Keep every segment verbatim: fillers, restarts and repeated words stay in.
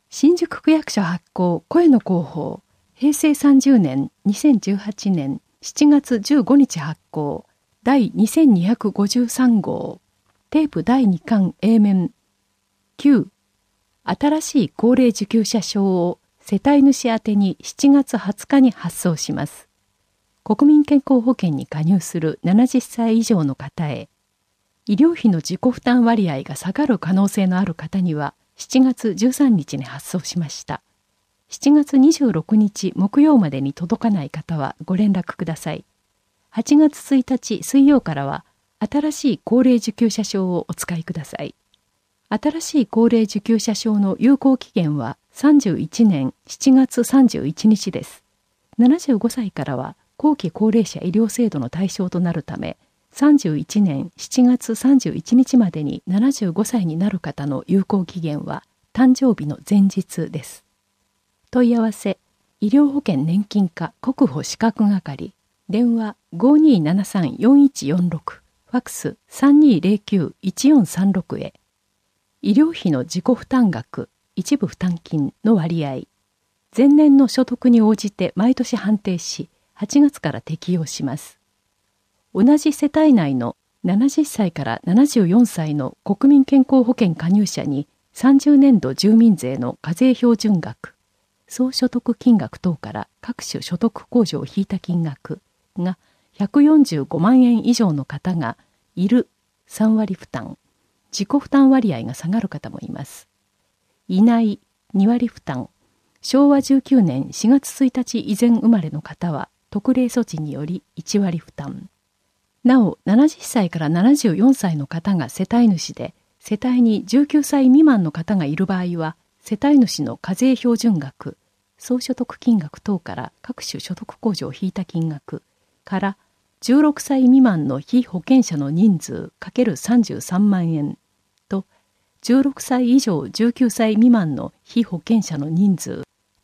新宿区役所発行声の広報へいせいさんじゅうねんにせんじゅうはちねんしちがつじゅうごにち発行第にせんにひゃくごじゅうさん号テープだいにかん A 面きゅう新しい高齢受給者証を世帯主宛てにしちがつはつかに発送します。国民健康保険に加入するななじゅっさい以上の方へ、医療費の自己負担割合が下がる可能性のある方にはしちがつじゅうさんにちに発送しました。しちがつにじゅうろくにち木曜までに届かない方はご連絡ください。はちがつついたち水曜からは新しい高齢受給者証をお使いください。新しい高齢受給者証の有効期限はさんじゅういちねんしちがつさんじゅういちにちです。ななじゅうごさいからは後期高齢者医療制度の対象となるため、さんじゅういちねんしちがつさんじゅういちにちまでにななじゅうごさいになる方の有効期限は誕生日の前日です。問い合わせ、医療保険年金課国保資格係、電話 ごーにーななさんよんいちよんろく、ファックス さんにーぜろきゅういちよんさんろく へ。医療費の自己負担額、一部負担金の割合、前年の所得に応じて毎年判定し、はちがつから適用します。同じ世帯内のななじゅっさいからななじゅうよんさいの国民健康保険加入者にさんじゅうねんど住民税の課税標準額、総所得金額等から各種所得控除を引いた金額がひゃくよんじゅうごまんえん以上の方がいるさんわり負担、自己負担割合が下がる方もいます。いないにわり負担、しょうわじゅうきゅうねんしがつついたち以前生まれの方は特例措置によりいちわり負担。なお、ななじゅっさいからななじゅうよんさいの方が世帯主で、世帯にじゅうきゅうさい未満の方がいる場合は、世帯主の課税標準額、総所得金額等から各種所得控除を引いた金額からじゅうろくさい未満の被保険者の人数 ×さんじゅうさんまんえんと、じゅうろくさい以上じゅうきゅうさい未満の被保険者の人数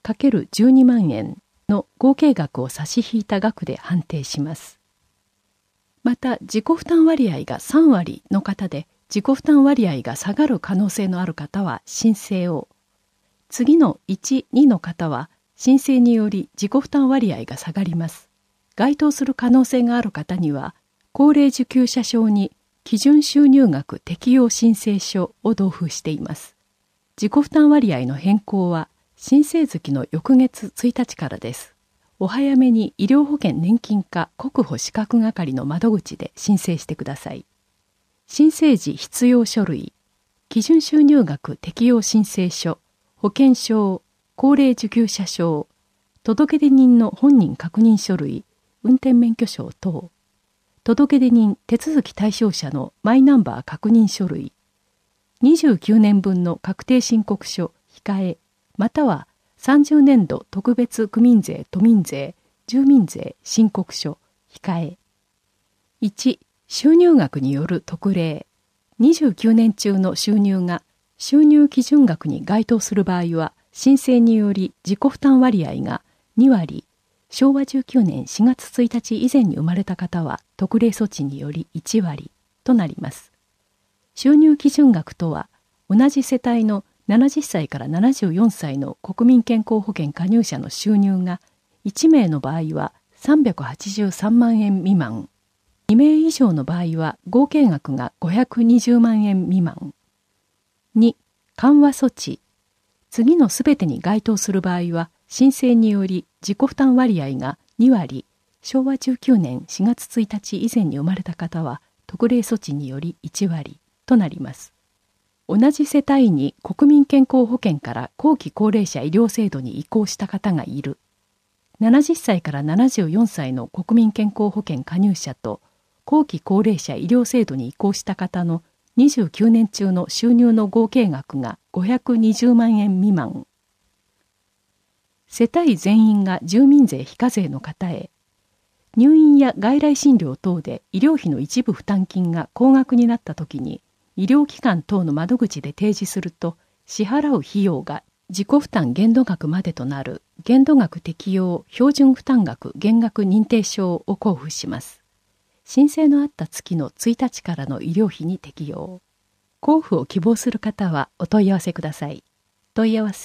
×じゅうにまんえんの合計額を差し引いた額で判定します。また、自己負担割合がさんわりの方で、自己負担割合が下がる可能性のある方は申請を、次のいち、にの方は申請により自己負担割合が下がります。該当する可能性がある方には、高齢受給者証に基準収入額適用申請書を同封しています。自己負担割合の変更は申請月の翌月ついたちからです。お早めに医療保険年金課国保資格係の窓口で申請してください。申請時必要書類、基準収入額適用申請書、保険証、高齢受給者証、届出人の本人確認書類、運転免許証等、届出人手続き対象者のマイナンバー確認書類、にじゅうきゅうねんぶんの確定申告書控え、またはさんじゅうねんど特別区民税都民税住民税申告書控え。いち、収入額による特例。にじゅうきゅうねん中の収入が収入基準額に該当する場合は、申請により自己負担割合がにわり、しょうわじゅうきゅうねんしがつついたち以前に生まれた方は特例措置によりいちわりとなります。収入基準額とは、同じ世帯のななじゅっさいからななじゅうよんさいの国民健康保険加入者の収入がいちめいの場合はさんびゃくはちじゅうさんまんえん未満、にめい以上の場合は合計額がごひゃくにじゅうまんえん未満。に、緩和措置。次のすべてに該当する場合は、申請により自己負担割合がにわり、しょうわじゅうきゅうねんしがつついたち以前に生まれた方は特例措置によりいちわりとなります。同じ世帯に国民健康保険から後期高齢者医療制度に移行した方がいる。ななじゅっさいからななじゅうよんさいの国民健康保険加入者と後期高齢者医療制度に移行した方のにじゅうきゅうねん中の収入の合計額がごひゃくにじゅうまんえん未満。世帯全員が住民税非課税の方へ、入院や外来診療等で医療費の一部負担金が高額になったときに、医療機関等の窓口で提示すると、支払う費用が自己負担限度額までとなる限度額適用標準負担額減額認定証を交付します。申請のあった月のついたちからの医療費に適用。交付を希望する方はお問い合わせください。問い合わせ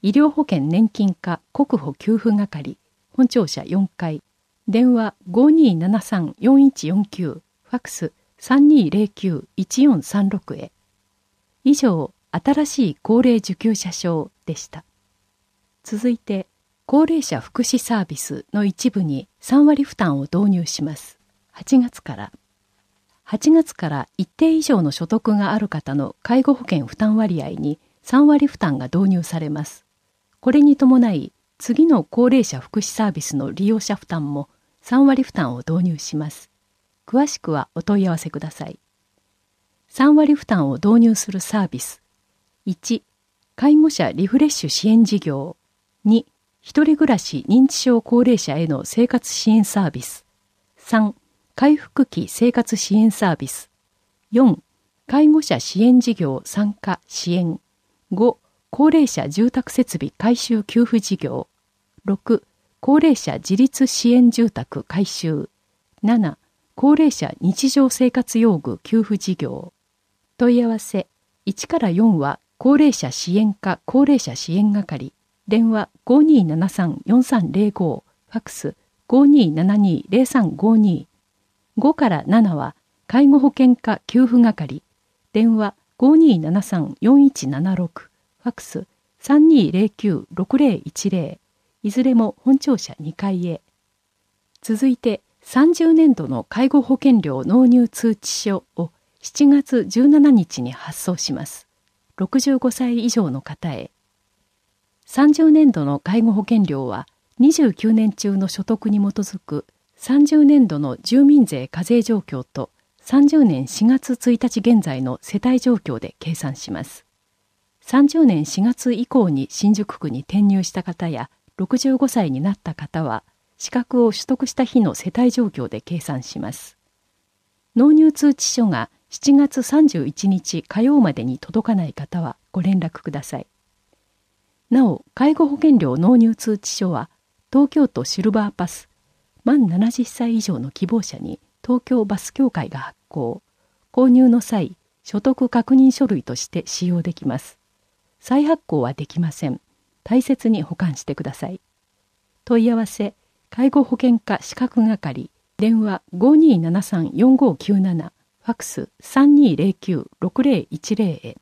医療保険年金課国保給付係、本庁舎よんかい、電話 ごーにーななさんよんいちよんきゅう、ファックス さんにーぜろきゅういちよんさんろく へ。以上、新しい高齢受給者証でした。続いて、高齢者福祉サービスの一部にさんわり負担を導入します。はちがつから。はちがつから一定以上の所得がある方の介護保険負担割合にさんわり負担が導入されます。これに伴い、次の高齢者福祉サービスの利用者負担もさんわり負担を導入します。詳しくはお問い合わせください。さんわり負担を導入するサービス。いち、介護者リフレッシュ支援事業。に、一人暮らし認知症高齢者への生活支援サービス。さん、回復期生活支援サービス。よん、介護者支援事業参加支援。ご、高齢者住宅設備改修給付事業。ろく、高齢者自立支援住宅改修。なな、高齢者日常生活用具給付事業。問い合わせいちからよんは高齢者支援課高齢者支援係。電話 ごーにーななさんよんさんぜろご、ファックス ごーにーななにーぜろさんごに。ごからななは介護保険課給付係。電話 ごーにーななさんよんいちななろく、ファックス さんにーぜろきゅうろくぜろいちぜろ。いずれも本庁舎にかいへ。続いてさんじゅうねんどの介護保険料納入通知書をしちがつじゅうしちにちに発送します。ろくじゅうごさい以上の方へ。さんじゅうねんどの介護保険料はにじゅうきゅうねん中の所得に基づくさんじゅうねんどの住民税課税状況とさんじゅうねんしがつついたち現在の世帯状況で計算します。さんじゅうねんしがつ以降に新宿区に転入した方やろくじゅうごさいになった方は資格を取得した日の世帯状況で計算します。納入通知書がしちがつさんじゅういちにち火曜までに届かない方はご連絡ください。なお、介護保険料納入通知書は東京都シルバーパス、満ななじゅっさい以上の希望者に東京バス協会が発行、購入の際、所得確認書類として使用できます。再発行はできません。大切に保管してください。問い合わせ、介護保険課資格係、電話 ごーにーななさんよんごきゅうなな、ファックス さんにーぜろきゅうろくぜろいちぜろ へ。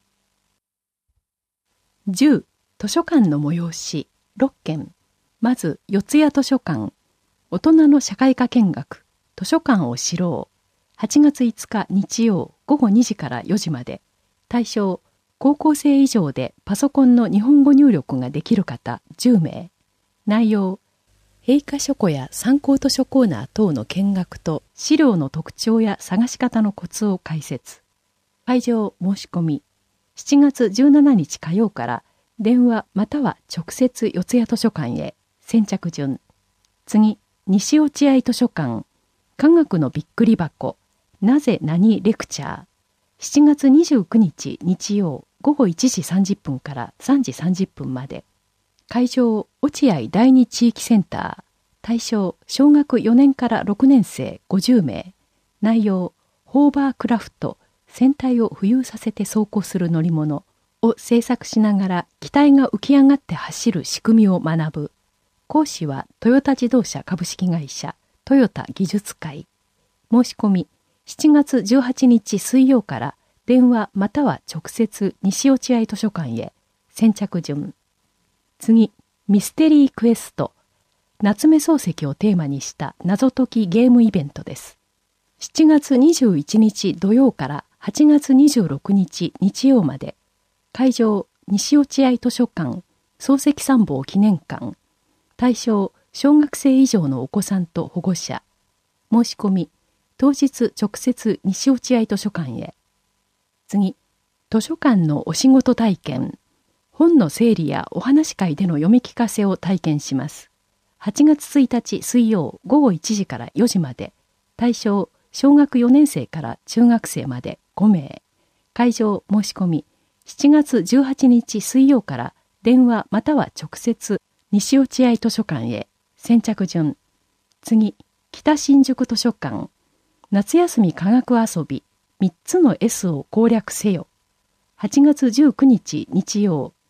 じゅう、図書館の催しろっけん。まず、四谷図書館、大人の社会科見学、図書館を知ろう。はちがついつか日曜ごごにじからよじまで。対象、高校生以上でパソコンの日本語入力ができる方じゅうめい。内容、閉課書庫や参考図書コーナー等の見学と資料の特徴や探し方のコツを解説。会場申し込み、しちがつじゅうしちにち火曜から電話または直接四谷図書館へ。先着順。次、西落合図書館、科学のびっくり箱、なぜ何レクチャー。しちがつにじゅうくにち日曜ごごいちじさんじゅっぷんからさんじさんじゅっぷんまで。会場、落合第二地域センター。対象、小学よねんからろくねんせいごじゅうめい。内容、ホーバークラフト、船体を浮遊させて走行する乗り物を制作しながら機体が浮き上がって走る仕組みを学ぶ。講師はトヨタ自動車株式会社トヨタ技術会。申し込み、しちがつじゅうはちにち水曜から電話または直接西落合図書館へ。先着順。次、ミステリークエスト、夏目漱石をテーマにした謎解きゲームイベントです。しちがつにじゅういちにち土曜からはちがつにじゅうろくにち日曜まで。会場、西落合図書館、漱石参謀記念館。対象、小学生以上のお子さんと保護者。申し込み、当日直接西落合図書館へ。次、図書館のお仕事体験。本の整理やお話会での読み聞かせを体験します。はちがつついたち水曜ごごいちじからよじまで。対象、小学よねんせいから中学生までごめい。会場申し込み、しちがつじゅうはちにち水曜から電話または直接西落合図書館へ。先着順。次、北新宿図書館。夏休み科学遊びみっつの エス を攻略せよ。はちがつじゅうくにち日曜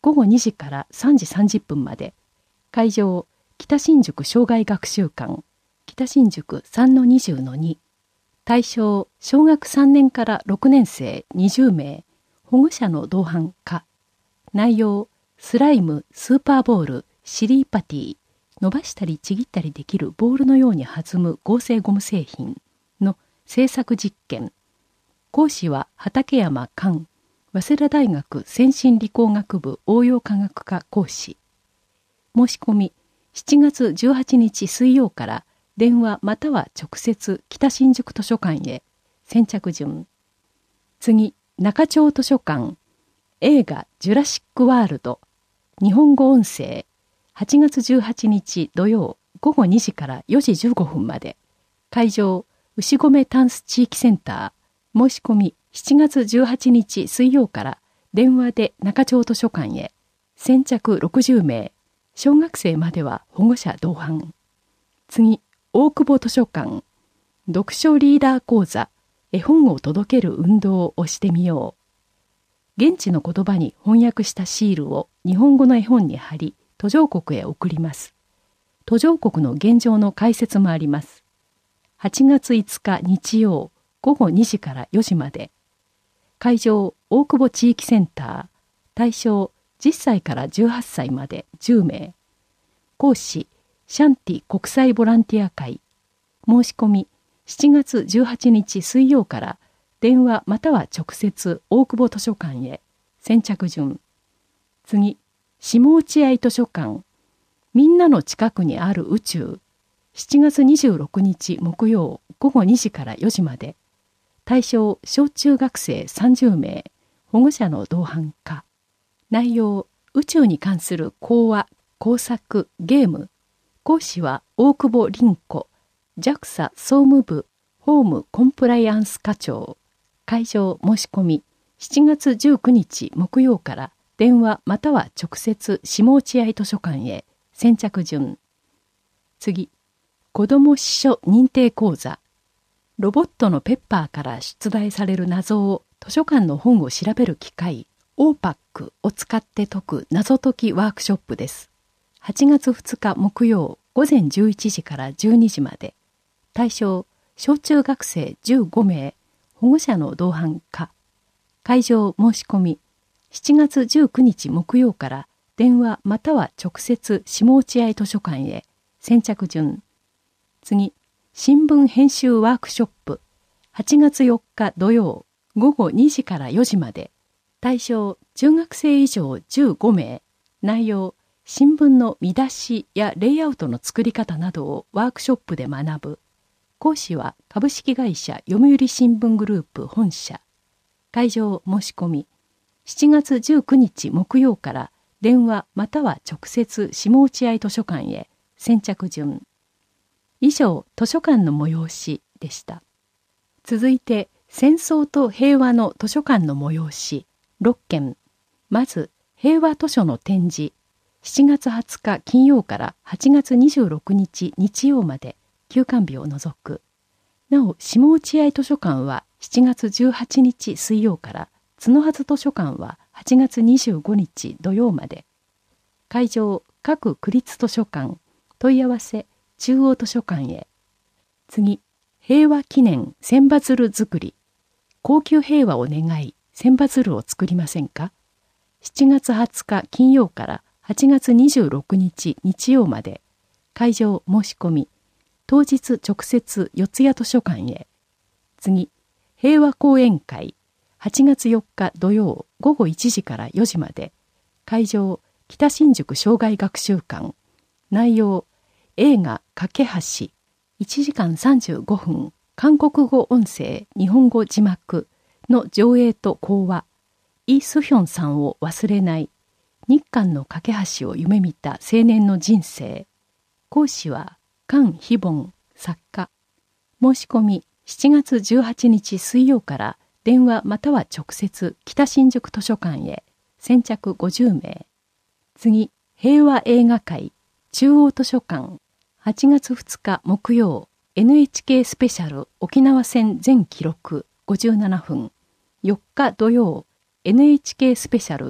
ごごにじからさんじさんじゅっぷんまで。会場、北新宿生涯学習館、北新宿 さんのにじゅうのに。対象、小学さんねんからろくねん生にじゅうめい、保護者の同伴可。内容、スライム、スーパーボール、シリーパティ、伸ばしたりちぎったりできるボールのように弾む合成ゴム製品の製作実験。講師は畠山寛、早稲田大学先進理工学部応用科学科講師。申し込み、しちがつじゅうはちにち水曜から電話または直接北新宿図書館へ。先着順。次、中町図書館。映画ジュラシックワールド。日本語音声。はちがつじゅうはちにち土曜ごごにじからよじじゅうごふんまで。会場、牛込タンス地域センター。申し込み、しちがつじゅうはちにち水曜から電話で中町図書館へ。先着ろくじゅうめい。小学生までは保護者同伴。次、大久保図書館。読書リーダー講座。絵本を届ける運動をしてみよう。現地の言葉に翻訳したシールを日本語の絵本に貼り、途上国へ送ります。途上国の現状の解説もあります。はちがついつか日曜ごごにじからよじまで。会場、大久保地域センター。対象、じゅっさいからじゅうはっさいまでじゅうめい。講師、シャンティ国際ボランティア会。申し込み、しちがつじゅうはちにち水曜から電話または直接大久保図書館へ。先着順。次、下落合図書館。みんなの近くにある宇宙。しちがつにじゅうろくにち木曜ごごにじからよじまで。対象、小中学生さんじゅうめい。保護者の同伴可。内容、宇宙に関する講話、工作、ゲーム。講師は大久保凛子、ジャクサ 総務部ホームコンプライアンス課長。会場申し込み、しちがつじゅうくにち木曜から電話または直接下落合図書館へ。先着順。次、子ども司書認定講座。ロボットのペッパーから出題される謎を図書館の本を調べる機械、オーパックを使って解く謎解きワークショップです。はちがつふつか木曜ごぜんじゅういちじからじゅうにじまで。対象、小中学生じゅうごめい、保護者の同伴可。会場申し込み、しちがつじゅうくにち木曜から電話または直接下落合図書館へ。先着順。次、新聞編集ワークショップ。はちがつよっか土曜ごごにじからよじまで。対象、中学生以上じゅうごめい。内容、新聞の見出しやレイアウトの作り方などをワークショップで学ぶ。講師は株式会社読売新聞グループ本社。会場申し込み、しちがつじゅうくにち木曜から電話または直接下落合図書館へ。先着順。以上、図書館の催しでした。続いて、戦争と平和の図書館の催しろっけん。まず、平和図書の展示。しちがつはつか金曜からはちがつにじゅうろくにち日曜まで。休館日を除く。なお、下落合図書館はしちがつじゅうはちにち水曜から、角筈図書館ははちがつにじゅうごにち土曜まで。会場、各区立図書館。問い合わせ、中央図書館へ。次、平和記念千羽鶴作り。高級平和を願い、千羽鶴を作りませんか？しちがつはつか金曜からはちがつにじゅうろくにち日曜まで。会場申し込み。当日直接四谷図書館へ。次、平和講演会。はちがつよっか土曜ごごいちじからよじまで。会場、北新宿生涯学習館。内容、映画架け橋。いちじかんさんじゅうごふん。韓国語音声、日本語字幕の上映と講話。イ・スヒョンさんを忘れない。日韓の架け橋を夢見た青年の人生。講師は、カン・ヒボン、作家。申し込み、しちがつじゅうはちにち水曜から電話または直接北新宿図書館へ。先着ごじゅうめい。次、平和映画会、中央図書館。はちがつふつか木曜、エヌエイチケー スペシャル沖縄戦全記録ごじゅうななふん。よっか土曜、エヌエイチケー スペシャル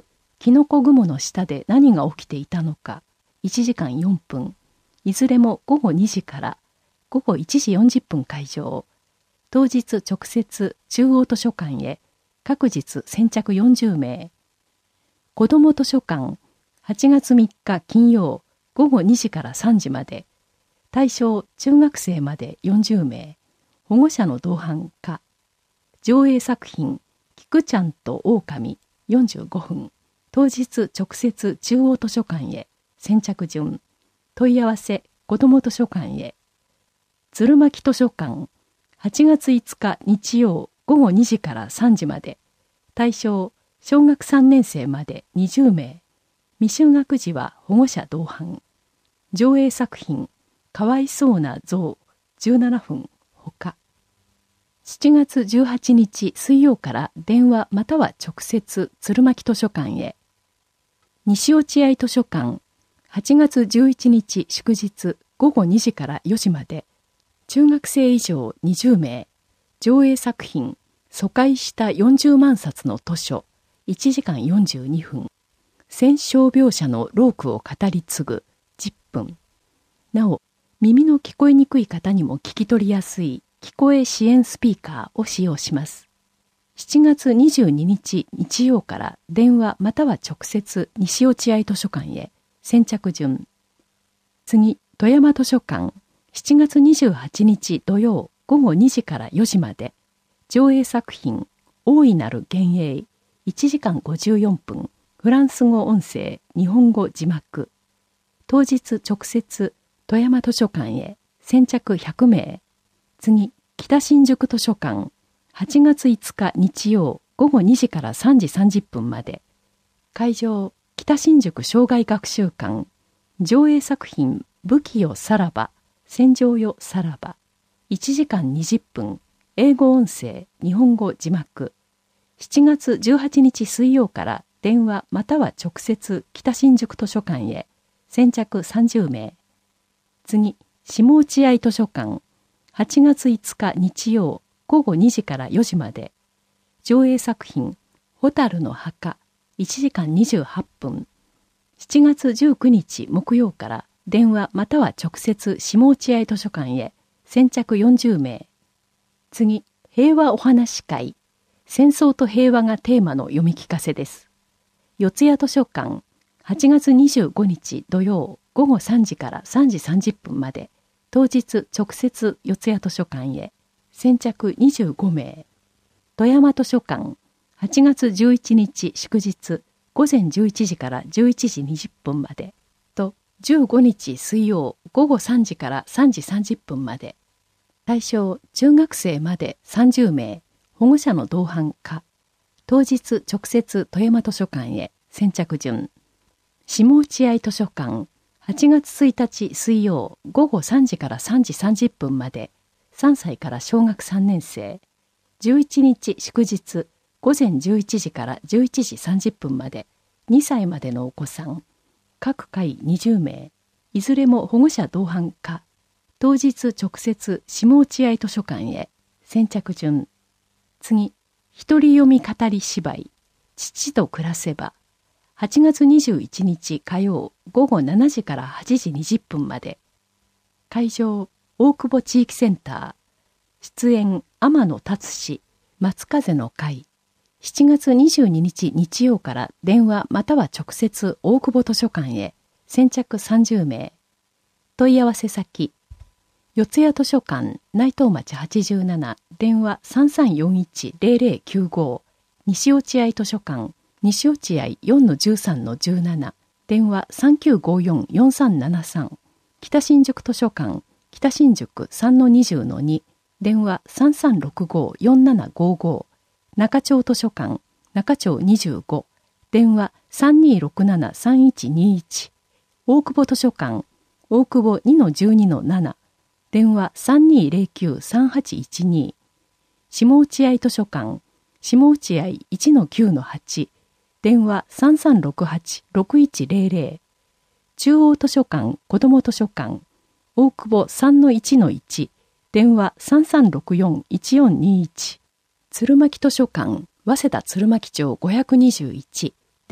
キノコ雲の下で何が起きていたのか、いちじかんよんぷん、いずれもごごにじからごごいちじよんじゅっぷん会場。当日直接中央図書館へ、各日先着よんじゅうめい。子ども図書館、はちがつみっか金曜ごごにじからさんじまで。対象中学生までよんじゅうめい。保護者の同伴か。上映作品、キクちゃんと狼よんじゅうごふん。当日直接中央図書館へ、先着順。問い合わせ子ども図書館へ。鶴巻図書館、はちがついつか日曜ごごにじからさんじまで。対象小学さんねんせいまでにじゅうめい。未就学児は保護者同伴。上映作品、かわいそうな象じゅうななふんほか。しちがつじゅうはちにち水曜から電話または直接鶴巻図書館へ。西落合図書館、はちがつじゅういちにち祝日ごごにじからよじまで。中学生以上にじゅうめい。上映作品、疎開したよんじゅうまんさつの図書いちじかんよんじゅうにふん。戦傷病者の労苦を語り継ぐじゅっぷん。なお、耳の聞こえにくい方にも聞き取りやすい聞こえ支援スピーカーを使用します。しちがつにじゅうににち日曜から電話または直接西落合図書館へ、先着順。次、富山図書館、しちがつにじゅうはちにち土曜ごごにじからよじまで。上映作品、大いなる幻影いちじかんごじゅうよんぷん。フランス語音声、日本語字幕。当日直接富山図書館へ、先着ひゃくめい。次、北新宿図書館、はちがついつか日曜ごごにじからさんじさんじゅっぷんまで。会場、北新宿生涯学習館。上映作品、武器よさらば、戦場よさらば。いちじかんにじゅっぷん。英語音声、日本語字幕。しちがつじゅうはちにち水曜から電話または直接北新宿図書館へ、先着さんじゅうめい。次、下落合図書館、はちがついつか日曜ごごにじからよじまで。上映作品、蛍の墓いちじかんにじゅうはっぷん。しちがつじゅうくにち木曜から電話または直接下落合図書館へ、先着よんじゅうめい。次、平和お話会。戦争と平和がテーマの読み聞かせです。四谷図書館、はちがつにじゅうごにち土曜ごごさんじからさんじさんじゅっぷんまで。当日直接四谷図書館へ、先着にじゅうごめい。富山図書館、はちがつじゅういちにち祝日ごぜんじゅういちじからじゅういちじにじゅっぷんまでと、じゅうごにち水曜ごごさんじからさんじさんじゅっぷんまで。対象中学生までさんじゅうめい。保護者の同伴か。当日直接富山図書館へ、先着順。下落合図書館、はちがつついたち水曜ごごさんじからさんじさんじゅっぷんまで。さんさいから小学さんねんせい。じゅういちにち祝日ごぜんじゅういちじからじゅういちじさんじゅっぷんまで。にさいまでのお子さん。各回にじゅうめい。いずれも保護者同伴か。当日直接下落合図書館へ、先着順。次、一人読み語り芝居、父と暮らせば。はちがつにじゅういちにち火曜ごごしちじからはちじにじゅっぷんまで。会場、大久保地域センター。出演、天野達史、松風の会。しちがつにじゅうににち日曜から電話または直接大久保図書館へ、先着さんじゅうめい。問い合わせ先、四谷図書館内藤町はちじゅうなな、電話 さんさんよんいちゼロゼロきゅうご。西落合図書館西落合 よんのじゅうさんのじゅうなな、電話 さんきゅうごよんよんさんななさん。北新宿図書館北新宿 さんのにじゅうのに、電話 さんさんろくごよんななごご。中町図書館中町にじゅうご、電話 さんにーろくななさんいちにいち。大久保図書館大久保 にのじゅうにのなな、電話 さんにーぜろきゅうさんはちいちに。下落合図書館下落合 いちのきゅうのはち、電話 さんさんろくはちろくいちゼロゼロ。中央図書館子ども図書館大久保 さんのいちのいち、電話 さんさんろくよんいちよんにいち。鶴巻図書館早稲田鶴巻町ごひゃくにじゅういち、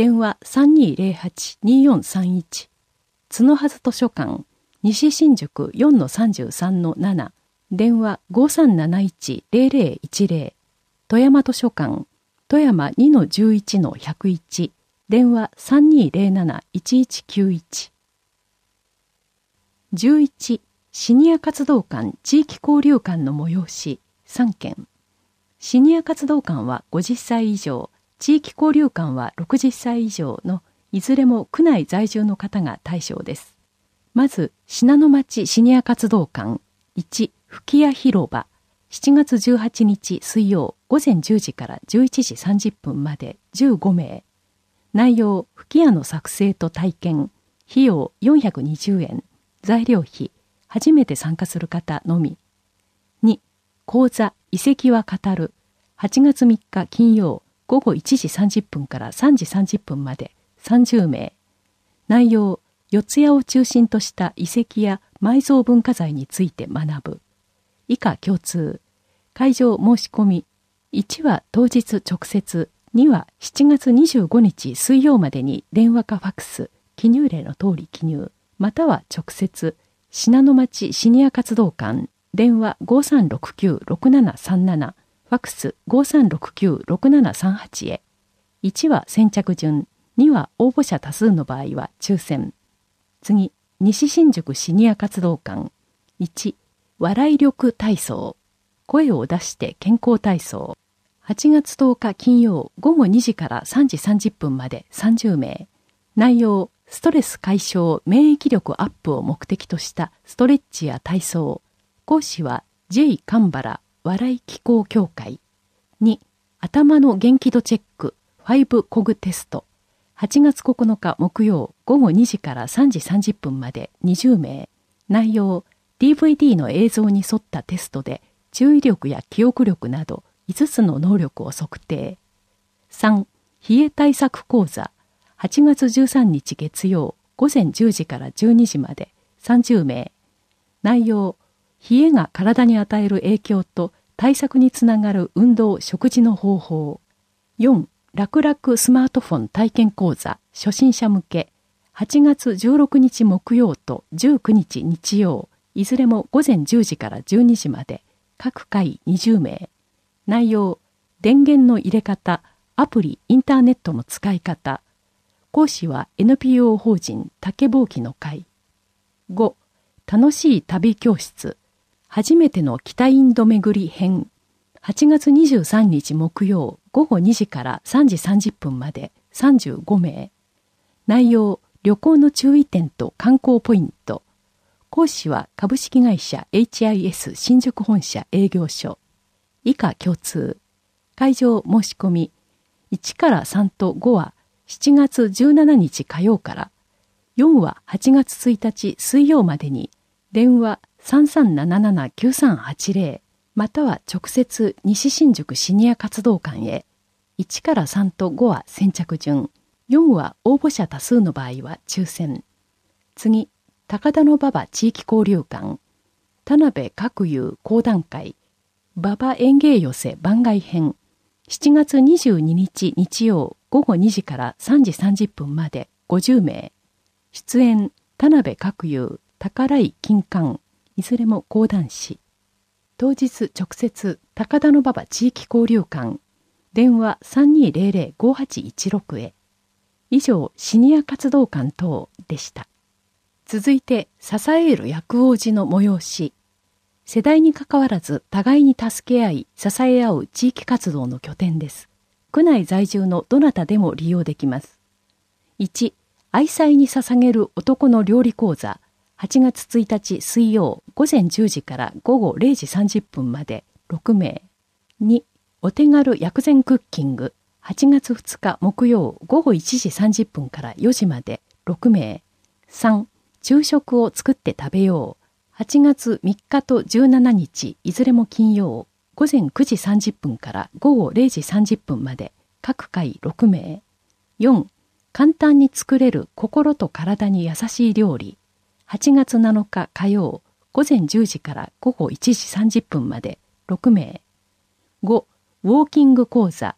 電話 さんにーぜろはち にーよんさんいち。角はず図書館、西新宿 よんのさんじゅうさんのなな。電話 ごさんなないち ぜろぜろいちぜろ。富山図書館、富山 にのじゅういちのひゃくいち。電話 さんにーぜろなな いちいちきゅういち。じゅういち. シニア活動館地域交流館の催しさんけん。シニア活動館はごじゅっさい以上、地域交流館はろくじゅっさい以上のいずれも区内在住の方が対象です。まず、信濃町シニア活動館いち吹屋広場、しちがつじゅうはちにち水曜ごぜんじゅうじからじゅういちじさんじゅっぷんまでじゅうごめい。内容、吹屋の作成と体験、費用よんひゃくにじゅうえん、材料費、初めて参加する方のみ。に講座、遺跡は語る、はちがつみっか金曜ごごいちじさんじゅっぷんからさんじさんじゅっぷんまでさんじゅうめい。内容、四谷を中心とした遺跡や埋蔵文化財について学ぶ。以下共通。会場申し込み。いちは当日直接、にはしちがつにじゅうごにち水曜までに電話かファックス、記入例の通り記入、または直接、信濃町シニア活動館、電話 ごさんろくきゅうろくななさんなな、ファックス ごさんろくきゅうろくななさんはち へ。いちは先着順、には応募者多数の場合は抽選。次、西新宿シニア活動館。いち、笑い力体操。声を出して健康体操。はちがつとおか金曜ごごにじからさんじさんじゅっぷんまでさんじゅうめい。内容、ストレス解消、免疫力アップを目的としたストレッチや体操。講師は ジェイ 神原笑い気功協会。に、頭の元気度チェック、ごコグテスト。はちがつここのか木曜ごごにじからさんじさんじゅっぷんまでにじゅうめい。内容、ディーブイディー の映像に沿ったテストで注意力や記憶力などいつつの能力を測定。さん、冷え対策講座。はちがつじゅうさんにち月曜ごぜんじゅうじからじゅうにじまでさんじゅうめい。内容、冷えが体に与える影響と対策につながる運動・食事の方法。よん、楽々スマートフォン体験講座初心者向け。はちがつじゅうろくにち木曜とじゅうくにち日曜、いずれもごぜんじゅうじからじゅうにじまで、各回にじゅうめい。内容、電源の入れ方、アプリ、インターネットの使い方。講師は エヌピーオー 法人竹ぼうきの会。ご、楽しい旅教室。初めての北インド巡り編。はちがつにじゅうさんにち木曜ごごにじからさんじさんじゅっぷんまでさんじゅうごめい。内容、旅行の注意点と観光ポイント。講師は株式会社 エイチアイエス 新宿本社営業所。以下共通。会場申し込み。いちからさんとごはしちがつじゅうしちにち火曜から。よんははちがつついたち水曜までに電話 さんさんななななきゅうさんはちぜろ または直接西新宿シニア活動館へ。いちからさんとごは先着順。よんは応募者多数の場合は抽選。次、高田馬場地域交流館。田辺角友講談会。馬場園芸寄せ番外編。しちがつにじゅうににち日曜ごごにじからさんじさんじゅっぷんまでごじゅうめい。出演、田辺角友、宝井金柑、いずれも講談師。当日直接、高田馬場地域交流館。電話 さんにーぜろぜろごはちいちろく へ。以上、シニア活動館等でした。続いて、支える薬王寺の催し。世代に関わらず互いに助け合い、支え合う地域活動の拠点です。区内在住のどなたでも利用できます。いち、愛妻に捧げる男の料理講座。はちがつついたち水曜ごぜんじゅうじからごごれいじさんじゅっぷんまでろくめい。に、お手軽薬膳クッキング。はちがつふつか木曜ごごいちじさんじゅっぷんからよじまでろくめい。さん、昼食を作って食べよう。はちがつみっかとじゅうしちにちいずれも金曜ごぜんくじさんじゅっぷんからごごれいじさんじゅっぷんまで各回ろくめい。よん、簡単に作れる心と体に優しい料理。はちがつなのか火曜ごぜんじゅうじからごごいちじさんじゅっぷんまでろくめい。ご、ウォーキング講座。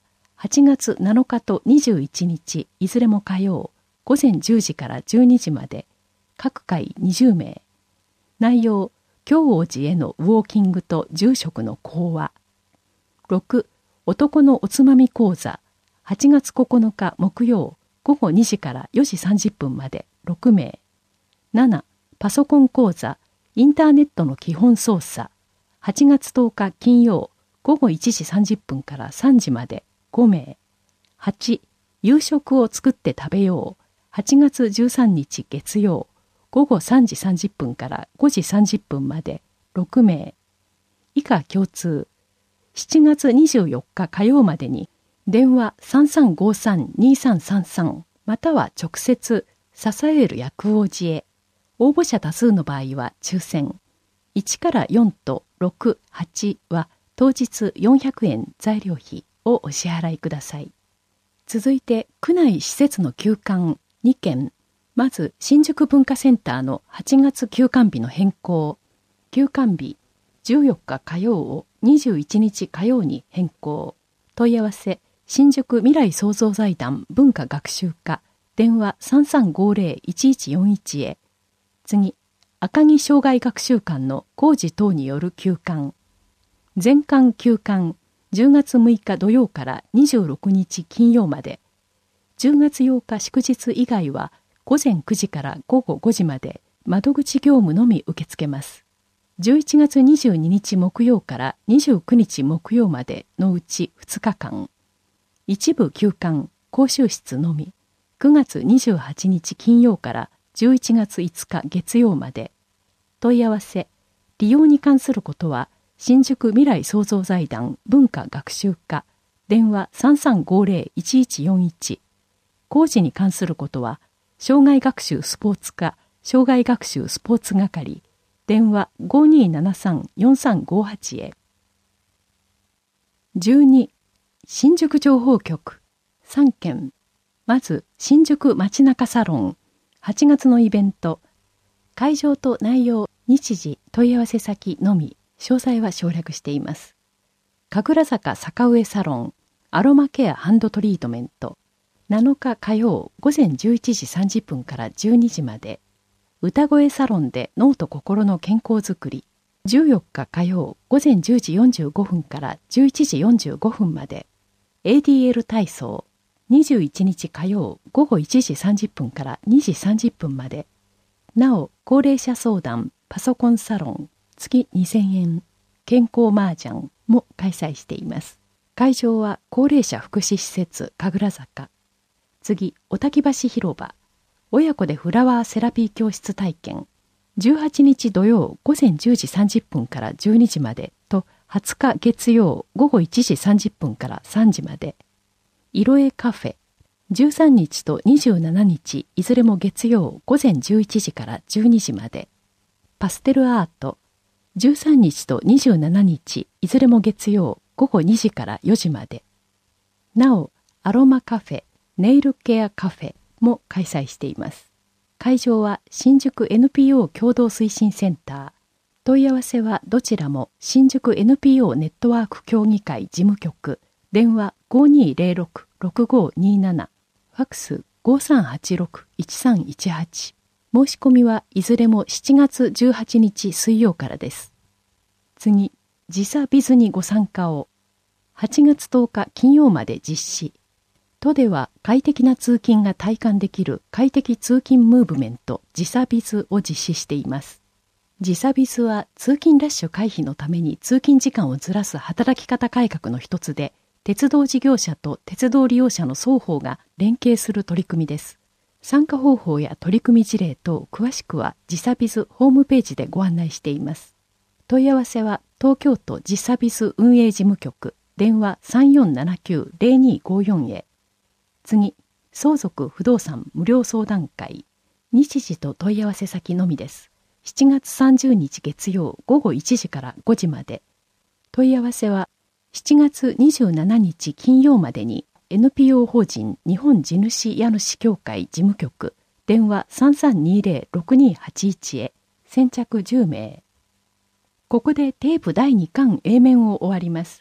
はちがつなのかとにじゅういちにち、いずれも火曜、ごぜんじゅうじからじゅうにじまで、各回にじゅうめい。内容、京王寺へのウォーキングと住職の講話。ろく、男のおつまみ講座、はちがつここのか木曜、ごごにじからよじさんじゅっぷんまでろくめい。なな、パソコン講座、インターネットの基本操作、はちがつとおか金曜、ごごいちじさんじゅっぷんからさんじまでごめい。はち、夕食を作って食べよう、はちがつじゅうさんにち月曜、ごごさんじさんじゅっぷんからごじさんじゅっぷんまでろくめい。以下共通。しちがつにじゅうよっか火曜までに電話 さんさんごさんにさんさんさん または直接支える薬王寺へ。応募者多数の場合は抽選。いちからよんとろく、はちは当日よんひゃくえん材料費をお支払いください。続いて区内施設の休館にけん。まず新宿文化センターのはちがつ休館日の変更。休館日じゅうよっか火曜をにじゅういちにち火曜に変更。問い合わせ新宿未来創造財団文化学習課電話 さんさんごぜろいちいちよんいち へ。次、赤城障害学習館の工事等による休館。全館休館じゅうがつむいか土曜からにじゅうろくにち金曜まで。じゅうがつようか祝日以外はごぜんくじからごごごじまで窓口業務のみ受け付けます。じゅういちがつにじゅうににち木曜からにじゅうくにち木曜までのうちふつかかん。一部休館、講習室のみ。くがつにじゅうはちにち金曜からじゅういちがついつか月曜まで。問い合わせ、利用に関することは新宿未来創造財団文化学習課電話 さんさんごぜろいちいちよんいち。工事に関することは障害学習スポーツ課障害学習スポーツ係電話 ごにーななさんよんさんごはち へ。じゅうに、新宿情報局さんけん。まず新宿街中サロンはちがつのイベント。会場と内容、日時、問い合わせ先のみ。詳細は省略しています。神楽坂坂上サロンアロマケアハンドトリートメントなのか火曜ごぜんじゅういちじさんじゅっぷんからじゅうにじまで。歌声サロンで脳と心の健康づくりじゅうよっか火曜ごぜんじゅうじよんじゅうごふんからじゅういちじよんじゅうごふんまで。 エーディーエル 体操にじゅういちにち火曜ごごいちじさんじゅっぷんからにじさんじゅっぷんまで。なお高齢者相談パソコンサロン月にせんえん健康麻雀も開催しています。会場は高齢者福祉施設神楽坂。次、おたき橋広場親子でフラワーセラピー教室体験じゅうはちにち土曜ごぜんじゅうじさんじゅっぷんからじゅうにじまでとはつか月曜ごごいちじさんじゅっぷんからさんじまで。色絵カフェじゅうさんにちとにじゅうしちにちいずれも月曜ごぜんじゅういちじからじゅうにじまで。パステルアートじゅうさんにちとにじゅうしちにちいずれも月曜ごごにじからよじまで。なおアロマカフェネイルケアカフェも開催しています。会場は新宿 エヌピーオー 共同推進センター。問い合わせはどちらも新宿 エヌピーオー ネットワーク協議会事務局電話 ごにーぜろろくろくごにーなな ファックス ごさんはちろくいちさんいちはち。申し込みはいずれもしちがつじゅうはちにち水曜からです。次、時差ビズにご参加をはちがつとおか金曜まで実施。都では快適な通勤が体感できる快適通勤ムーブメント時差ビズを実施しています。時差ビズは通勤ラッシュ回避のために通勤時間をずらす働き方改革の一つで、鉄道事業者と鉄道利用者の双方が連携する取り組みです。参加方法や取り組み事例等詳しくは時差ビズホームページでご案内しています。問い合わせは東京都時差ビズ運営事務局電話 さんよんななきゅうぜろにごよん へ。次、相続不動産無料相談会。日時と問い合わせ先のみです。しちがつさんじゅうにち月曜ごごいちじからごじまで。問い合わせはしちがつにじゅうしちにち金曜までに エヌピーオー 法人日本地主家主協会事務局電話 さんさんにぜろろくにーはちいち へ。先着じゅうめい。ここでテープだいにかん A 面を終わります。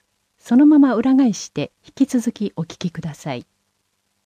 そのまま裏返して引き続きお聞きください。